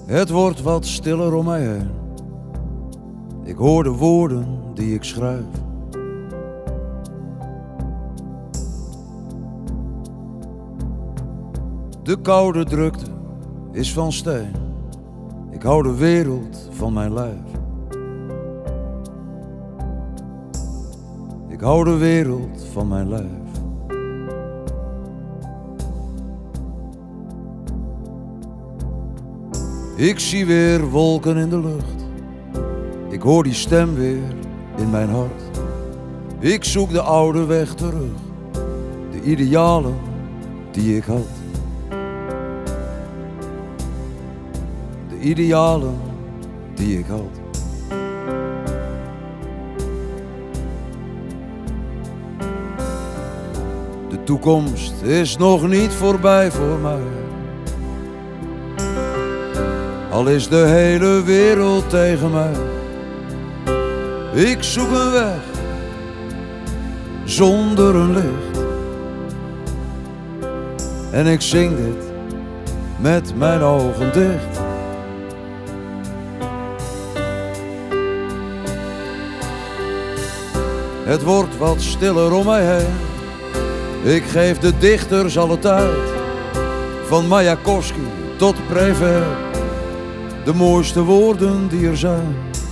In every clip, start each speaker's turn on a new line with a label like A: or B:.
A: Het wordt wat stiller om mij heen. Ik hoor de woorden die ik schrijf. De koude drukte is van steen. Ik hou de wereld van mijn lijf. Ik hou de wereld van mijn lijf. Ik zie weer wolken in de lucht. Ik hoor die stem weer in mijn hart. Ik zoek de oude weg terug. De idealen die ik had. De idealen die ik had. De toekomst is nog niet voorbij voor mij. Al is de hele wereld tegen mij. Ik zoek een weg zonder een licht. En ik zing dit met mijn ogen dicht. Het wordt wat stiller om mij heen. Ik geef de dichters alle tijd. Van Mayakovsky tot Prévert. De mooiste woorden die er zijn.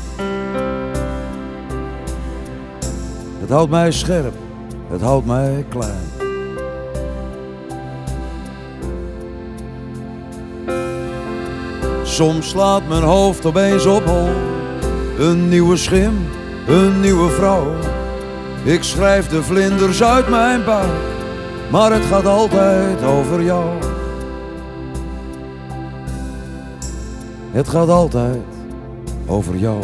A: Het houdt mij scherp, het houdt mij klein. Soms slaat mijn hoofd opeens op hol. Een nieuwe schim, een nieuwe vrouw. Ik schrijf de vlinders uit mijn buik. Maar het gaat altijd over jou. Het gaat altijd over jou.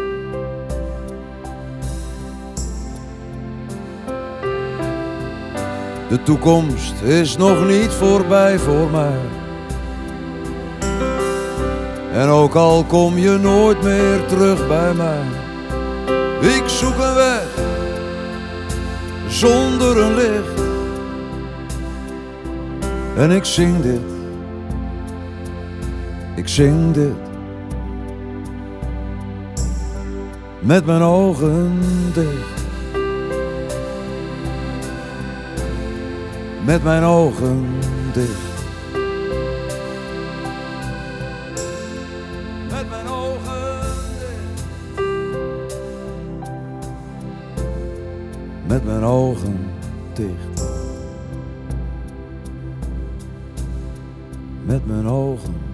A: De toekomst is nog niet voorbij voor mij. En ook al kom je nooit meer terug bij mij. Ik zoek een weg zonder een licht. En ik zing dit. Ik zing dit met mijn ogen dicht. Met mijn ogen dicht. Met mijn ogen dicht. Met mijn ogen dicht. Met mijn ogen